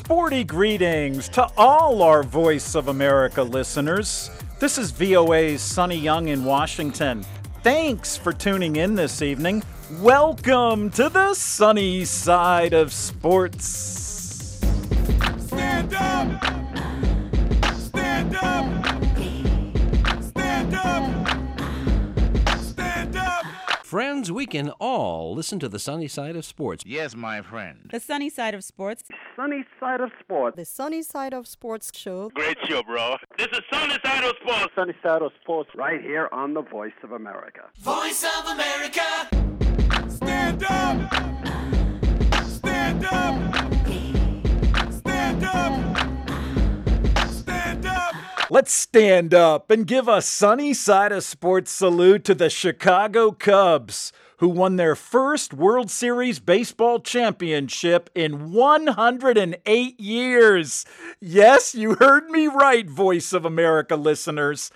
Sporty greetings to all our Voice of America listeners. This is VOA's Sonny Young in Washington. Thanks for tuning in this evening. Welcome to the sunny side of sports. Stand up! Stand up! Stand up! Stand up! Friends, we can all listen to the sunny side of sports. Yes, my friend. The Sunny Side of Sports. Sunny Side of Sports. The Sunny Side of Sports show. Great show, bro. This is Sunny Side of Sports. Sunny Side of Sports right here on the Voice of America. Voice of America! Stand up! Stand up! Stand up! Stand up! Let's stand up and give a sunny side of sports salute to the Chicago Cubs, who won their first World Series baseball championship in 108 years. Yes, you heard me right, Voice of America listeners.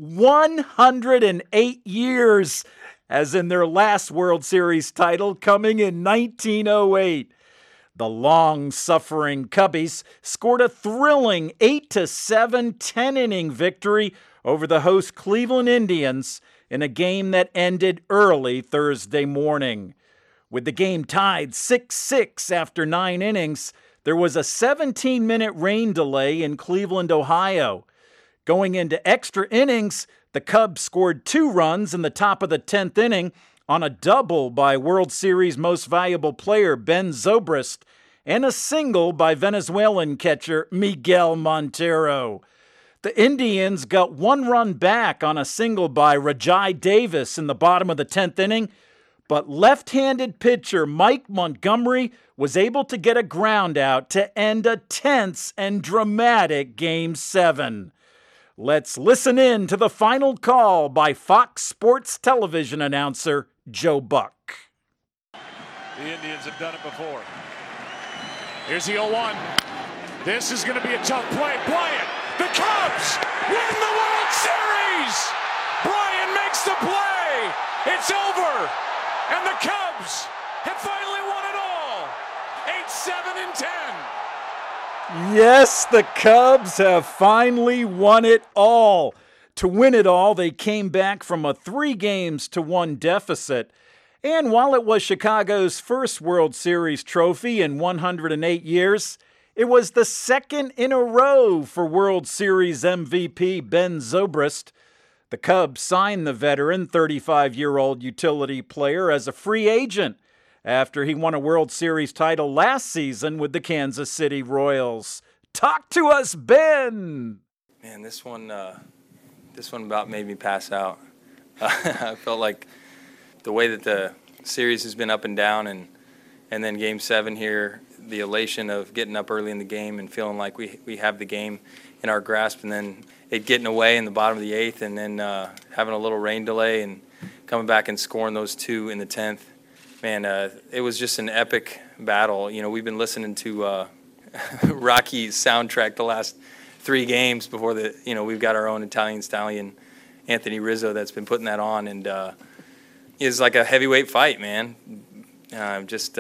108 years, as in their last World Series title coming in 1908. The long-suffering Cubbies scored a thrilling 8-7 10-inning victory over the host Cleveland Indians in a game that ended early Thursday morning. With the game tied 6-6 after 9 innings, there was a 17-minute rain delay in Cleveland, Ohio. Going into extra innings, the Cubs scored 2 runs in the top of the 10th inning on a double by World Series most valuable player Ben Zobrist and a single by Venezuelan catcher Miguel Montero. The Indians got 1 run back on a single by Rajai Davis in the bottom of the 10th inning, but left-handed pitcher Mike Montgomery was able to get a ground out to end a tense and dramatic Game 7. Let's listen in to the final call by Fox Sports television announcer Joe Buck. The Indians have done it before. Here's the 0-1. This is going to be a tough play. Bryant, the Cubs win the World Series! Bryant makes the play! It's over! And the Cubs have finally won it all! 8-7-10. Yes, the Cubs have finally won it all. To win it all, they came back from a 3-1 deficit. And while it was Chicago's first World Series trophy in 108 years, it was the second in a row for World Series MVP Ben Zobrist. The Cubs signed the veteran 35-year-old utility player as a free agent after he won a World Series title last season with the Kansas City Royals. Talk to us, Ben! Man, this one about made me pass out. I felt like the way that the series has been up and down, and then Game 7 here, the elation of getting up early in the game and feeling like we have the game in our grasp, and then it getting away in the bottom of the 8th, and then having a little rain delay and coming back and scoring those 2 in the 10th. Man, it was just an epic battle. You know, we've been listening to Rocky's soundtrack the last 3 games before we've got our own Italian stallion, Anthony Rizzo, that's been putting that on, and it's like a heavyweight fight, man. Just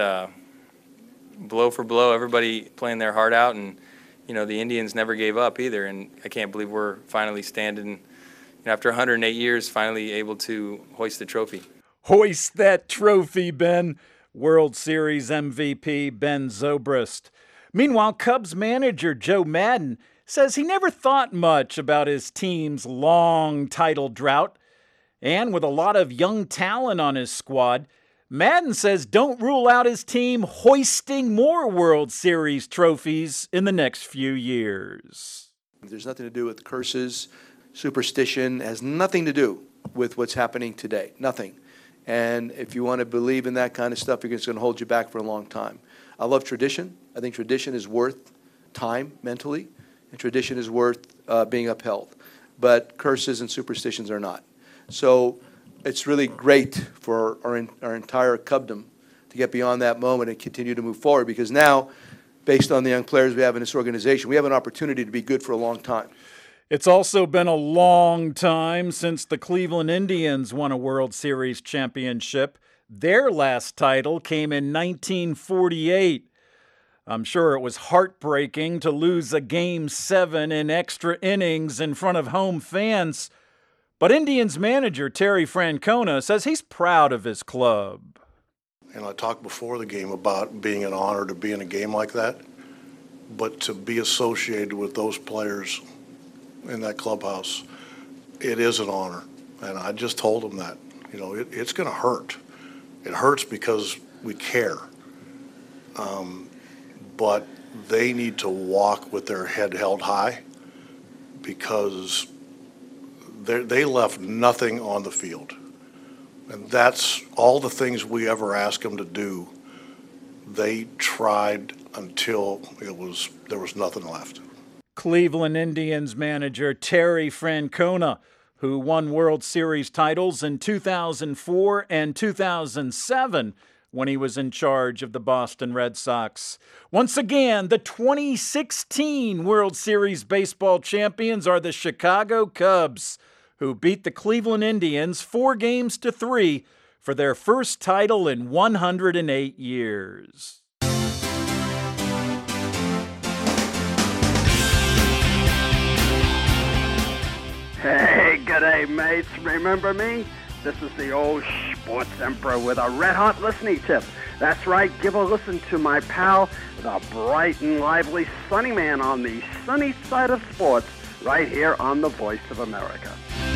blow for blow, everybody playing their heart out, and the Indians never gave up either. And I can't believe we're finally standing, after 108 years, finally able to hoist the trophy. Hoist that trophy, Ben. World Series MVP Ben Zobrist. Meanwhile, Cubs manager Joe Maddon says he never thought much about his team's long title drought. And with a lot of young talent on his squad, Maddon says don't rule out his team hoisting more World Series trophies in the next few years. There's nothing to do with curses, superstition. It has nothing to do with what's happening today. Nothing. And if you want to believe in that kind of stuff, it's going to hold you back for a long time. I love tradition. I think tradition is worth time mentally, and tradition is worth being upheld. But curses and superstitions are not. So it's really great for our entire Cubdom to get beyond that moment and continue to move forward, because now, based on the young players we have in this organization, we have an opportunity to be good for a long time. It's also been a long time since the Cleveland Indians won a World Series championship. Their last title came in 1948. I'm sure it was heartbreaking to lose a Game 7 in extra innings in front of home fans. But Indians manager Terry Francona says he's proud of his club. And I talked before the game about being an honor to be in a game like that. But to be associated with those players in that clubhouse, it is an honor. And I just told them that, it's going to hurt. It hurts because we care. But they need to walk with their head held high because they left nothing on the field. And that's all the things we ever asked them to do. They tried until there was nothing left. Cleveland Indians manager Terry Francona, who won World Series titles in 2004 and 2007 when he was in charge of the Boston Red Sox. Once again, the 2016 World Series baseball champions are the Chicago Cubs, who beat the Cleveland Indians 4-3 for their first title in 108 years. Hey, g'day, mates. Remember me? This is the old sports emperor with a red-hot listening tip. That's right, give a listen to my pal, the bright and lively Sunny Man on the sunny side of sports, right here on the Voice of America.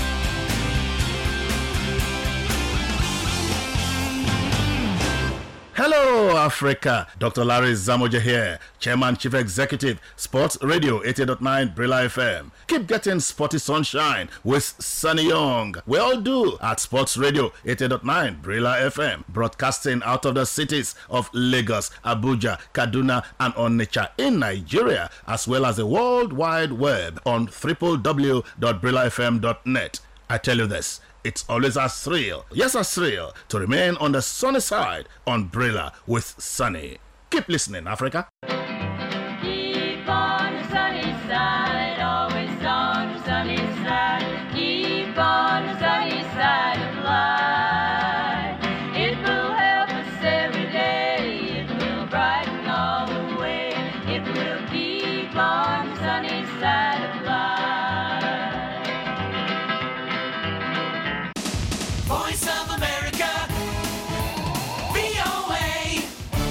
Hello, Africa. Dr. Larry Zamoja here, Chairman, Chief Executive, Sports Radio 80.9 Brilla FM. Keep getting sporty sunshine with Sunny Young. We all do at Sports Radio 80.9 Brilla FM, broadcasting out of the cities of Lagos, Abuja, Kaduna, and Onitsha in Nigeria, as well as the World Wide Web on www.brillafm.net. I tell you this, it's always a thrill, yes a thrill, to remain on the sunny side on Brilla with Sunny. Keep listening, Africa. Keep on the sunny side, always on the sunny side. Keep on the sunny side of life. It will help us every day. It will brighten all the way. It will keep on the sunny side of life. Voice of America, VOA,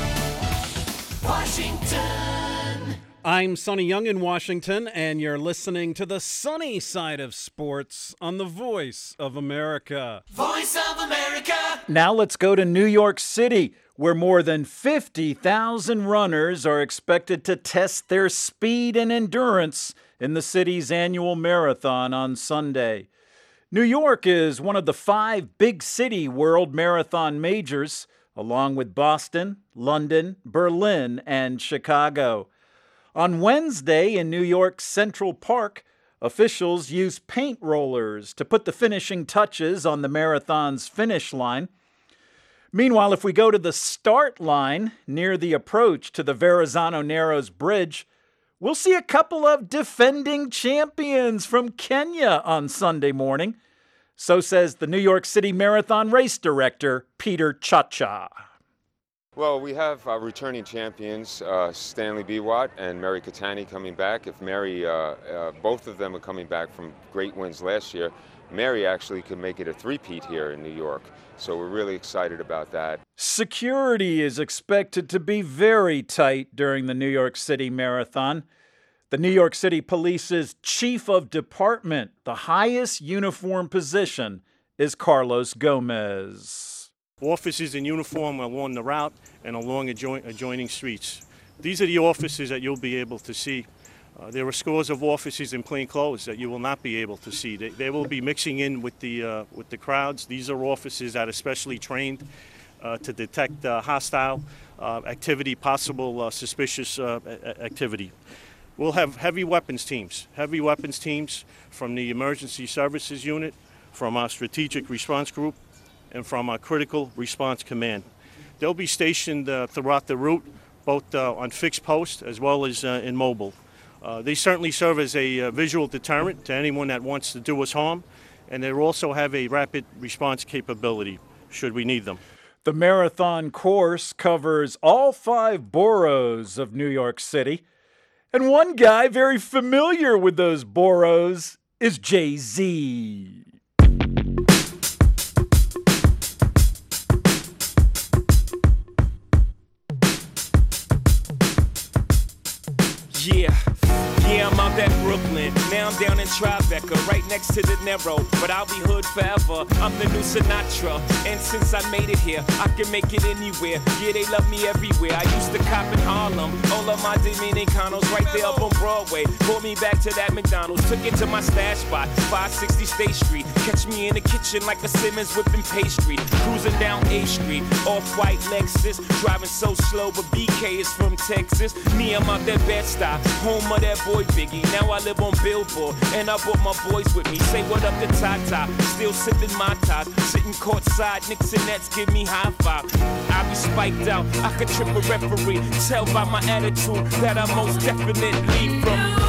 Washington. I'm Sonny Young in Washington, and you're listening to the sunny side of sports on the Voice of America. Voice of America. Now let's go to New York City, where more than 50,000 runners are expected to test their speed and endurance in the city's annual marathon on Sunday. New York is one of the 5 big city world marathon majors, along with Boston, London, Berlin, and Chicago. On Wednesday in New York's Central Park, officials used paint rollers to put the finishing touches on the marathon's finish line. Meanwhile, if we go to the start line near the approach to the Verrazano Narrows Bridge, we'll see a couple of defending champions from Kenya on Sunday morning. So says the New York City Marathon race director, Peter Chacha. Well, we have returning champions, Stanley Biwott and Mary Katani coming back. If Mary, both of them are coming back from great wins last year, Mary actually could make it a three-peat here in New York. So we're really excited about that. Security is expected to be very tight during the New York City Marathon. The New York City Police's chief of department, the highest uniform position, is Carlos Gomez. Officers in uniform along the route and along adjoining streets. These are the officers that you'll be able to see. There are scores of officers in plain clothes that you will not be able to see. They will be mixing in with the crowds. These are officers that are specially trained to detect hostile activity, possible suspicious activity. We'll have heavy weapons teams from the Emergency Services Unit, from our Strategic Response Group, and from our Critical Response Command. They'll be stationed throughout the route, both on fixed posts as well as in mobile. They certainly serve as a visual deterrent to anyone that wants to do us harm, and they also have a rapid response capability should we need them. The marathon course covers all 5 boroughs of New York City. And one guy very familiar with those boroughs is Jay-Z. Yeah, I'm out at Brooklyn. Now I'm down in Tribeca, right next to the Narrow. But I'll be hood forever. I'm the new Sinatra. And since I made it here, I can make it anywhere. Yeah, they love me everywhere. I used to cop in Harlem. All of my Dominicanos right there up on Broadway. Pulled me back to that McDonald's. Took it to my stash spot, 560 State Street. Catch me in the kitchen like a Simmons whipping pastry. Cruising down A Street, off-white Lexus. Driving so slow, but BK is from Texas. Me, I'm out that Bed-Stuy, home of that boy Biggie. Now I live on Billboard, and I brought my boys with me. Say what up to Tata, still sipping my ties. Sitting courtside, Knicks and Nets give me high five. I be spiked out, I could trip a referee. Tell by my attitude that I most definitely from.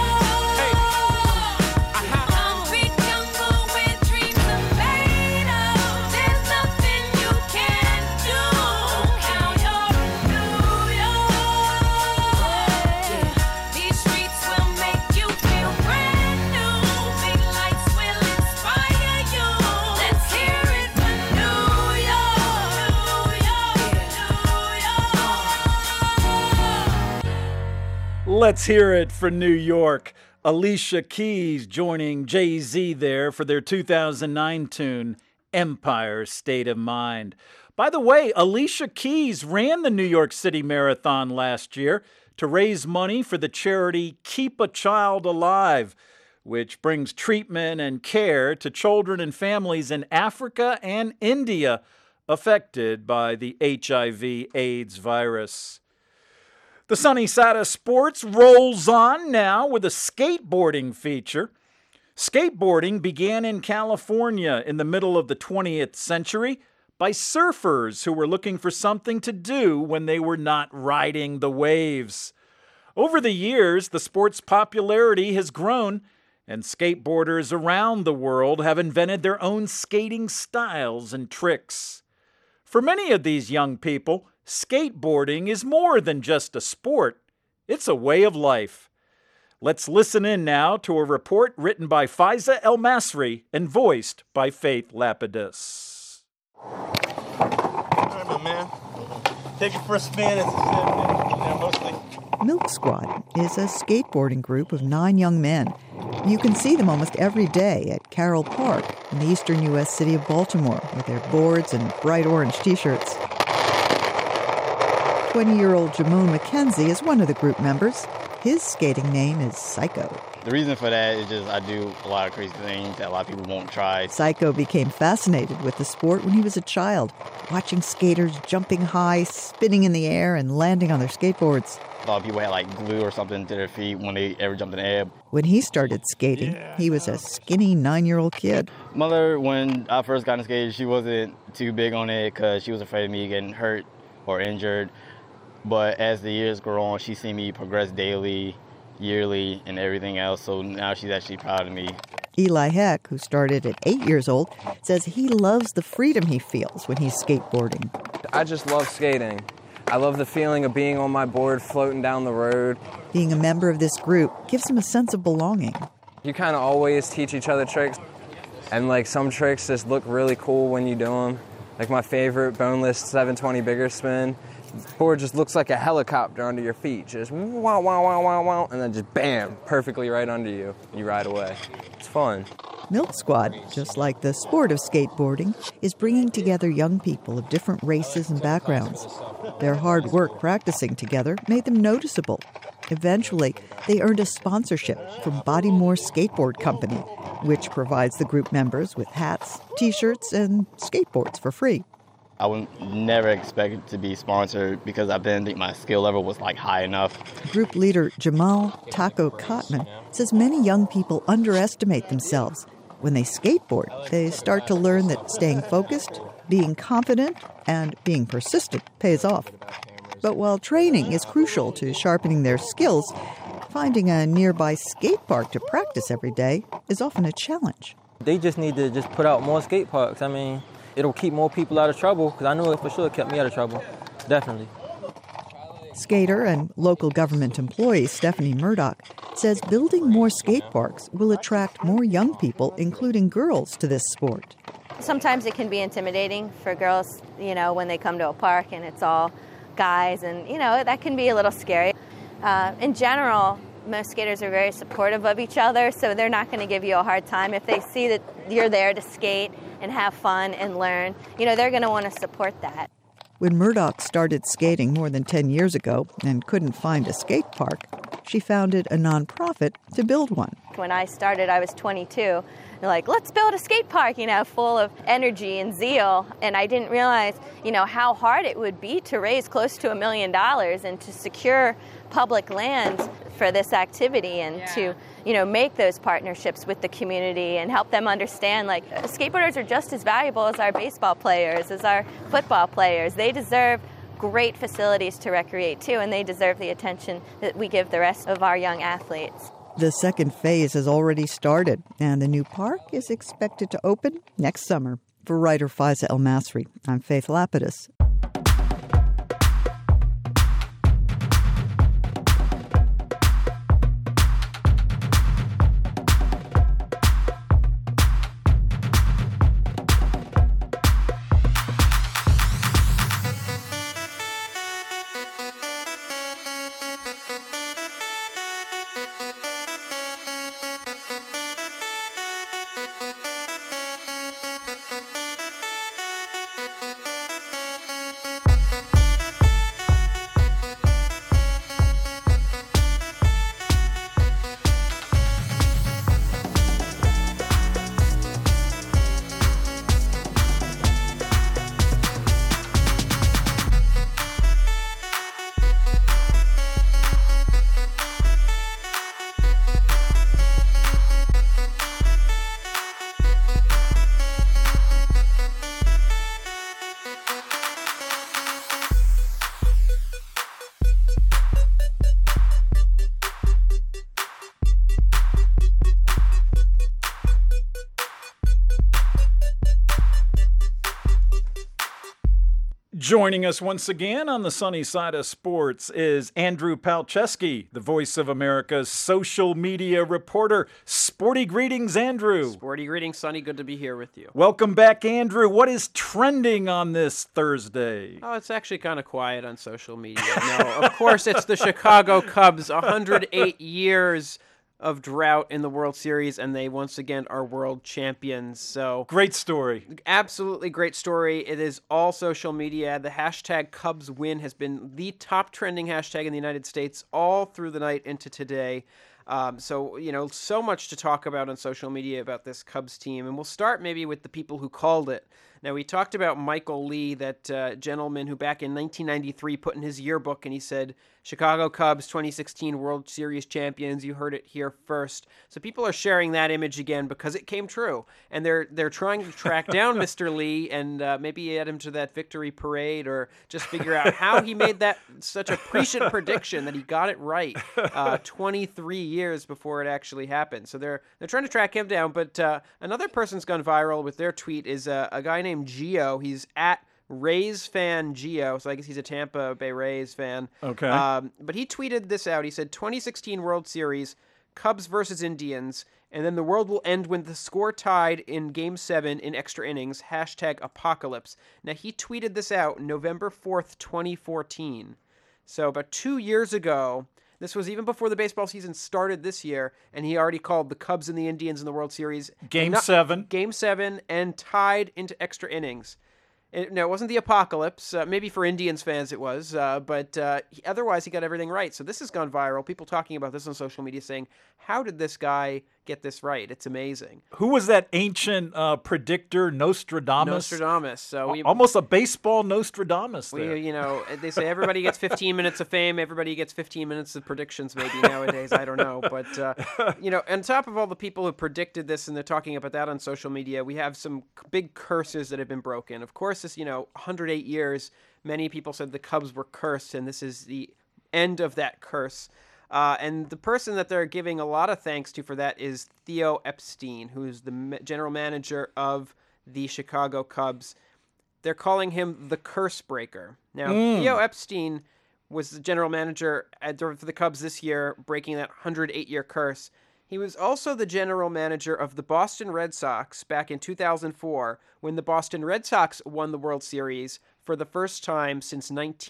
Let's hear it for New York. Alicia Keys joining Jay-Z there for their 2009 tune, Empire State of Mind. By the way, Alicia Keys ran the New York City Marathon last year to raise money for the charity Keep a Child Alive, which brings treatment and care to children and families in Africa and India affected by the HIV/AIDS virus. The sunny side of sports rolls on now with a skateboarding feature. Skateboarding began in California in the middle of the 20th century by surfers who were looking for something to do when they were not riding the waves. Over the years, the sport's popularity has grown, and skateboarders around the world have invented their own skating styles and tricks. For many of these young people, skateboarding is more than just a sport. It's a way of life. Let's listen in now to a report written by Faiza El Masri and voiced by Faith Lapidus. All right, my man. Take it for a spin. Mostly. Milk Squad is a skateboarding group of 9 young men. You can see them almost every day at Carroll Park in the eastern U.S. city of Baltimore with their boards and bright orange T-shirts. 20-year-old Jamon McKenzie is one of the group members. His skating name is Psycho. The reason for that is just I do a lot of crazy things that a lot of people won't try. Psycho became fascinated with the sport when he was a child, watching skaters jumping high, spinning in the air, and landing on their skateboards. A lot of people had like glue or something to their feet when they ever jumped in the air. When he started skating, he was a skinny 9-year-old kid. Mother, when I first got into skating, she wasn't too big on it because she was afraid of me getting hurt or injured. But as the years go on, she's seen me progress daily, yearly, and everything else. So now she's actually proud of me. Eli Heck, who started at 8 years old, says he loves the freedom he feels when he's skateboarding. I just love skating. I love the feeling of being on my board, floating down the road. Being a member of this group gives him a sense of belonging. You kind of always teach each other tricks. And like some tricks just look really cool when you do them. Like my favorite boneless 720 bigger spin. The board just looks like a helicopter under your feet. Just wow, wow, wow, wow, wow, and then just bam, perfectly right under you. You ride away. It's fun. Milk Squad, just like the sport of skateboarding, is bringing together young people of different races and backgrounds. Their hard work practicing together made them noticeable. Eventually, they earned a sponsorship from Bodymore Skateboard Company, which provides the group members with hats, T-shirts, and skateboards for free. I would never expect it to be sponsored because I didn't think my skill level was like high enough. Group leader Jamal Taco Cotman says many young people underestimate themselves. When they skateboard, they start to learn that staying focused, being confident, and being persistent pays off. But while training is crucial to sharpening their skills, finding a nearby skate park to practice every day is often a challenge. They just need to just put out more skate parks. I mean, it'll keep more people out of trouble, because I know it for sure kept me out of trouble. Definitely. Skater and local government employee Stephanie Murdoch says building more skate parks will attract more young people, including girls, to this sport. Sometimes it can be intimidating for girls, when they come to a park and it's all guys, and, that can be a little scary. In general, most skaters are very supportive of each other, so they're not going to give you a hard time. If they see that you're there to skate and have fun and learn, they're going to want to support that. When Murdoch started skating more than 10 years ago and couldn't find a skate park, she founded a nonprofit to build one. When I started, I was 22. They're like, let's build a skate park, full of energy and zeal. And I didn't realize, how hard it would be to raise close to $1 million and to secure public land for this activity and to, make those partnerships with the community and help them understand, skateboarders are just as valuable as our baseball players, as our football players. They deserve great facilities to recreate too, and they deserve the attention that we give the rest of our young athletes. The second phase has already started, and the new park is expected to open next summer. For writer Faiza El Masri, I'm Faith Lapidus. Joining us once again on the sunny side of sports is Andrew Palczewski, the Voice of America's social media reporter. Sporty greetings, Andrew. Sporty greetings, Sonny. Good to be here with you. Welcome back, Andrew. What is trending on this Thursday? Oh, it's actually kind of quiet on social media. No, of course, it's the Chicago Cubs, 108 years of drought in the World Series, and they once again are world champions. So great story. Absolutely great story. It is all social media. The hashtag CubsWin has been the top trending hashtag in the United States all through the night into today. So much to talk about on social media about this Cubs team. And we'll start maybe with the people who called it. Now, we talked about Michael Lee, that gentleman who back in 1993 put in his yearbook and he said, Chicago Cubs 2016 World Series champions. You heard it here first. So people are sharing that image again because it came true. And they're trying to track down Mr. Lee and maybe add him to that victory parade or just figure out how he made that such a prescient prediction that he got it right 23 years before it actually happened. So they're trying to track him down. But another person's gone viral with their tweet is a guy named Gio. He's at Rays fan Gio, so I guess he's a Tampa Bay Rays fan. Okay. But he tweeted this out. He said, 2016 World Series, Cubs versus Indians, and then the world will end when the score tied in Game 7 in extra innings, #apocalypse. Now, he tweeted this out November 4th, 2014. So about 2 years ago, this was even before the baseball season started this year, and he already called the Cubs and the Indians in the World Series. Game 7. Game 7, and tied into extra innings. No, it wasn't the apocalypse. Maybe for Indians fans it was, but otherwise he got everything right. So this has gone viral. People talking about this on social media saying, how did this guy get this right? It's amazing. Who was that ancient predictor, Nostradamus? Nostradamus. So almost a baseball Nostradamus there. They say everybody gets 15 minutes of fame. Everybody gets 15 minutes of predictions maybe nowadays. I don't know. But, on top of all the people who predicted this, and they're talking about that on social media, we have some big curses that have been broken. Of course, this, 108 years, many people said the Cubs were cursed, and this is the end of that curse. And the person that they're giving a lot of thanks to for that is Theo Epstein, who's the general manager of the Chicago Cubs. They're calling him the curse breaker. Now, Theo Epstein was the general manager for the Cubs this year, breaking that 108-year curse. He was also the general manager of the Boston Red Sox back in 2004 when the Boston Red Sox won the World Series for the first time since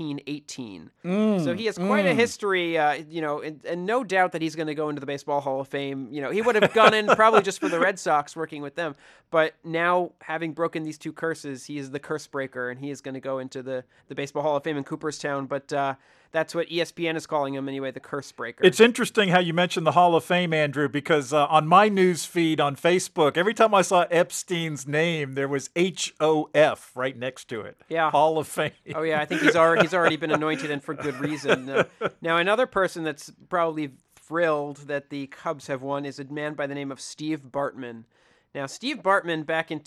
1918. So he has quite a history, and no doubt that he's going to go into the Baseball Hall of Fame. He would have gone in probably just for the Red Sox working with them. But now, having broken these two curses, he is the curse breaker, and he is going to go into the Baseball Hall of Fame in Cooperstown. But that's what ESPN is calling him anyway, the curse breaker. It's interesting how you mentioned the Hall of Fame, Andrew, because on my news feed on Facebook, every time I saw Epstein's name, there was HOF right next to it. Yeah. Hall of Fame. Oh, yeah, I think he's already been anointed, and for good reason. Now, another person that's probably thrilled that the Cubs have won is a man by the name of Steve Bartman. Now, Steve Bartman, back in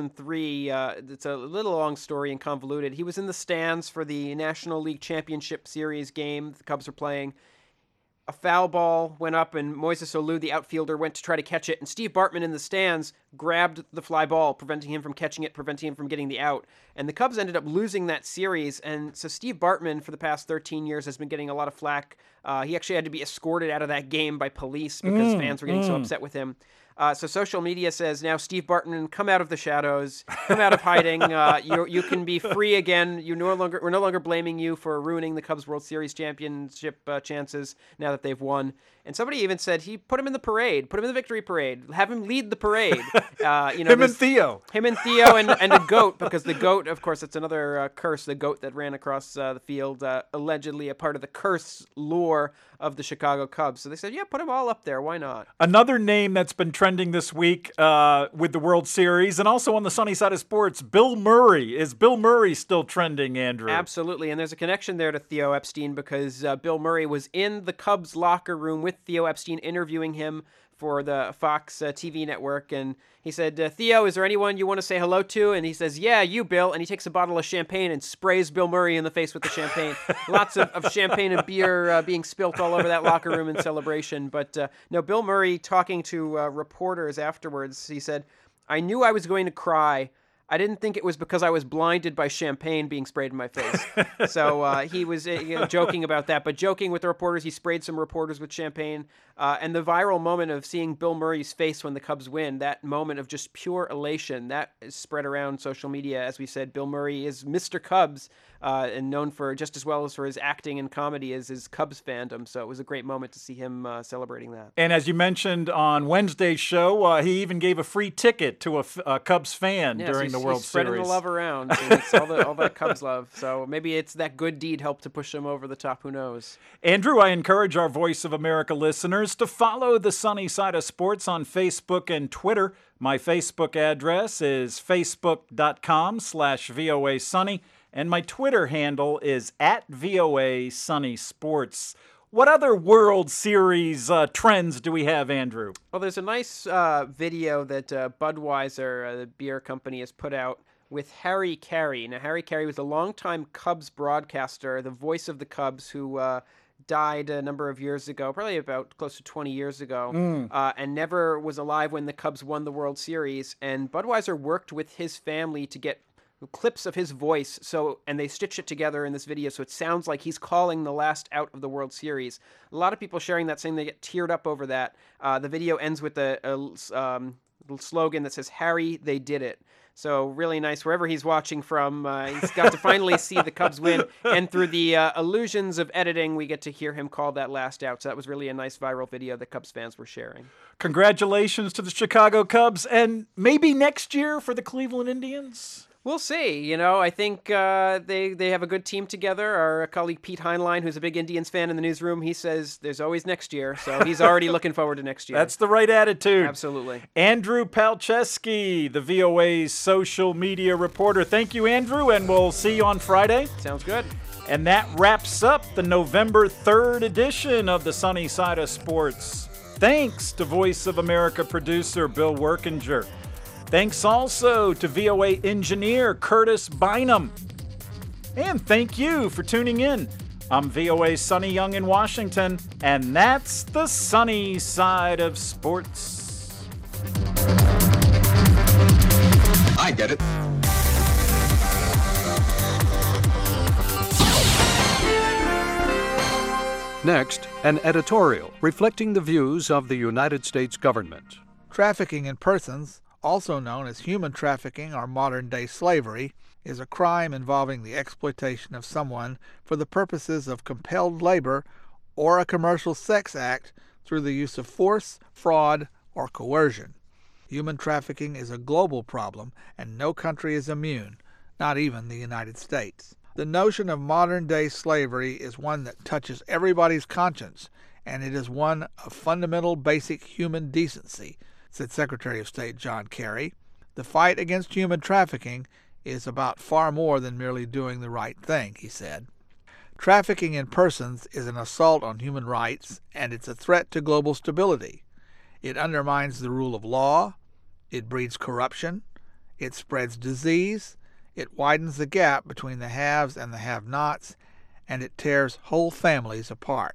2003, it's a little long story and convoluted. He was in the stands for the National League Championship Series game the Cubs were playing. A foul ball went up, and Moises Alou, the outfielder, went to try to catch it, and Steve Bartman in the stands grabbed the fly ball, preventing him from catching it, preventing him from getting the out. And the Cubs ended up losing that series, and so Steve Bartman, for the past 13 years, has been getting a lot of flack. He actually had to be escorted out of that game by police because fans were getting so upset with him. So social media says, now, Steve Bartman, come out of the shadows, come out of hiding. You can be free again. We're no longer blaming you for ruining the Cubs World Series championship chances now that they've won. And somebody even said he put him in the parade, put him in the victory parade, have him lead the parade. Him and Theo. Him and Theo and a goat, because the goat, of course, it's another curse, the goat that ran across the field, allegedly a part of the curse lore of the Chicago Cubs. So they said, yeah, put them all up there. Why not? Another name that's been trending this week with the World Series and also on the sunny side of sports, Bill Murray. Is Bill Murray still trending, Andrew? Absolutely, and there's a connection there to Theo Epstein because Bill Murray was in the Cubs locker room with Theo Epstein interviewing him for the Fox TV network, and he said, Theo, is there anyone you want to say hello to? And he says, yeah, you, Bill, and he takes a bottle of champagne and sprays Bill Murray in the face with the champagne. Lots of champagne and beer being spilt all over that locker room in celebration. But no, Bill Murray, talking to reporters afterwards, he said, I knew I was going to cry. I didn't think it was because I was blinded by champagne being sprayed in my face. So he was joking about that, but joking with the reporters. He sprayed some reporters with champagne. And the viral moment of seeing Bill Murray's face when the Cubs win, that moment of just pure elation, that is spread around social media. As we said, Bill Murray is Mr. Cubs and known for just as well as for his acting and comedy as his Cubs fandom. So it was a great moment to see him celebrating that. And as you mentioned on Wednesday's show, he even gave a free ticket to a Cubs fan during the World Series. Spreading the love around. It's all that Cubs love. So maybe it's that good deed helped to push them over the top. Who knows? Andrew, I encourage our Voice of America listeners to follow the Sunny Side of Sports on Facebook and Twitter. My Facebook address is facebook.com/VOA Sunny, and my Twitter handle is @VOA Sunny Sports. What other World Series trends do we have, Andrew? Well, there's a nice video that Budweiser, the beer company, has put out with Harry Carey. Now, Harry Carey was a longtime Cubs broadcaster, the voice of the Cubs, who died a number of years ago, probably about close to 20 years ago, and never was alive when the Cubs won the World Series. And Budweiser worked with his family to get clips of his voice, and they stitched it together in this video, so it sounds like he's calling the last out of the World Series. A lot of people sharing that, saying they get teared up over that. The video ends with a little slogan that says, Harry, they did it. So really nice. Wherever he's watching from, he's got to finally see the Cubs win. And through the illusions of editing, we get to hear him call that last out. So that was really a nice viral video that Cubs fans were sharing. Congratulations to the Chicago Cubs. And maybe next year for the Cleveland Indians? We'll see. You know, I think they have a good team together. Our colleague Pete Heinlein, who's a big Indians fan in the newsroom, he says there's always next year. So he's already looking forward to next year. That's the right attitude. Absolutely. Andrew Palczewski, the VOA's social media reporter. Thank you, Andrew, and we'll see you on Friday. Sounds good. And that wraps up the November 3rd edition of the Sunny Side of Sports. Thanks to Voice of America producer Bill Workinger. Thanks also to VOA engineer Curtis Bynum. And thank you for tuning in. I'm VOA's Sonny Young in Washington, and that's the Sunny Side of Sports. I get it. Next, an editorial reflecting the views of the United States government. Trafficking in persons, also known as human trafficking or modern-day slavery, is a crime involving the exploitation of someone for the purposes of compelled labor or a commercial sex act through the use of force, fraud, or coercion. Human trafficking is a global problem, and no country is immune, not even the United States. The notion of modern-day slavery is one that touches everybody's conscience, and it is one of fundamental basic human decency, said Secretary of State John Kerry. The fight against human trafficking is about far more than merely doing the right thing, he said. Trafficking in persons is an assault on human rights, and it's a threat to global stability. It undermines the rule of law, it breeds corruption, it spreads disease, it widens the gap between the haves and the have-nots, and it tears whole families apart.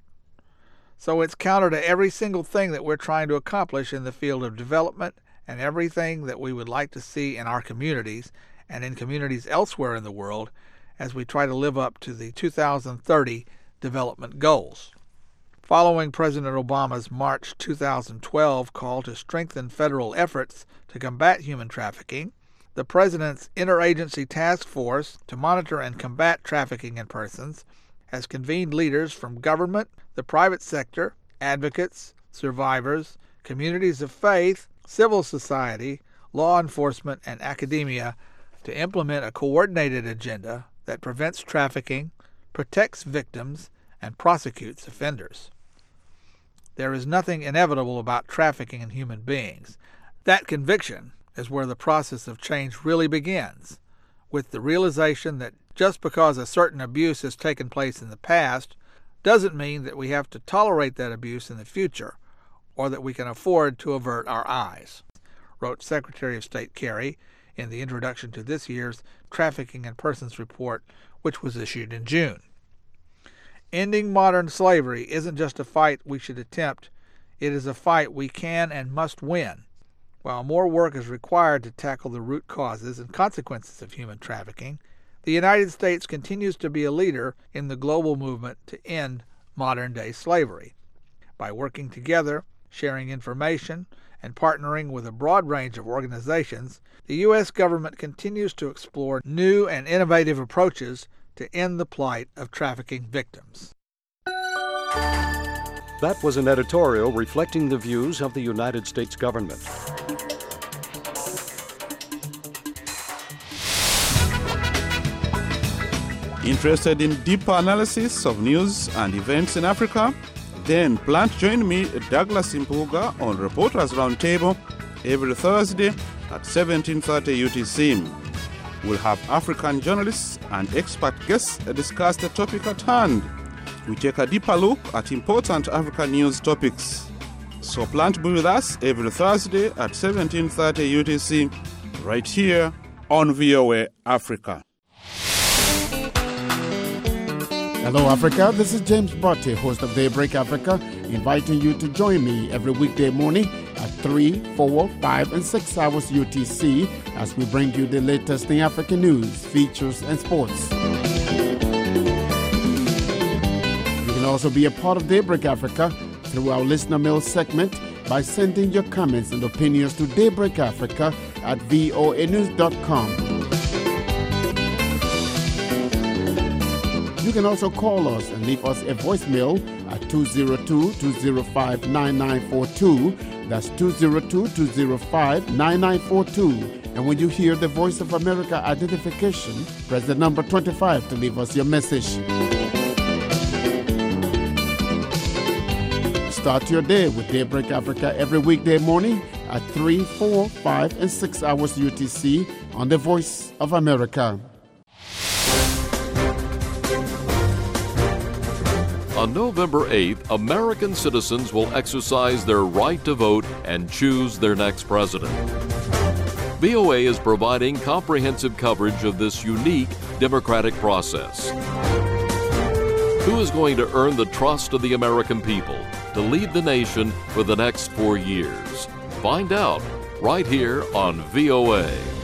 So it's counter to every single thing that we're trying to accomplish in the field of development and everything that we would like to see in our communities and in communities elsewhere in the world as we try to live up to the 2030 development goals. Following President Obama's March 2012 call to strengthen federal efforts to combat human trafficking, the President's Interagency Task Force to monitor and combat trafficking in persons has convened leaders from government, the private sector, advocates, survivors, communities of faith, civil society, law enforcement, and academia to implement a coordinated agenda that prevents trafficking, protects victims, and prosecutes offenders. There is nothing inevitable about trafficking in human beings. That conviction is where the process of change really begins, with the realization that just because a certain abuse has taken place in the past doesn't mean that we have to tolerate that abuse in the future, or that we can afford to avert our eyes, wrote Secretary of State Kerry in the introduction to this year's Trafficking in Persons report, which was issued in June. Ending modern slavery isn't just a fight we should attempt, it is a fight we can and must win. While more work is required to tackle the root causes and consequences of human trafficking, the United States continues to be a leader in the global movement to end modern-day slavery. By working together, sharing information, and partnering with a broad range of organizations, the U.S. government continues to explore new and innovative approaches to end the plight of trafficking victims. That was an editorial reflecting the views of the United States government. Interested in deeper analysis of news and events in Africa? Then plan to join me, Douglas Impuga, on Reporters Roundtable every Thursday at 17:30 UTC. We'll have African journalists and expert guests discuss the topic at hand. We take a deeper look at important African news topics. So plan to be with us every Thursday at 17:30 UTC, right here on VOA Africa. Hello, Africa. This is James Botte, host of Daybreak Africa, inviting you to join me every weekday morning at 3, 4, 5, and 6 hours UTC as we bring you the latest in African news, features, and sports. You can also be a part of Daybreak Africa through our listener mail segment by sending your comments and opinions to daybreakafrica@voanews.com. You can also call us and leave us a voicemail at 202-205-9942. That's 202-205-9942. And when you hear the Voice of America identification, press the number 25 to leave us your message. Start your day with Daybreak Africa every weekday morning at 3, 4, 5, and 6 hours UTC on the Voice of America. On November 8th, American citizens will exercise their right to vote and choose their next president. VOA is providing comprehensive coverage of this unique democratic process. Who is going to earn the trust of the American people to lead the nation for the next 4 years? Find out right here on VOA.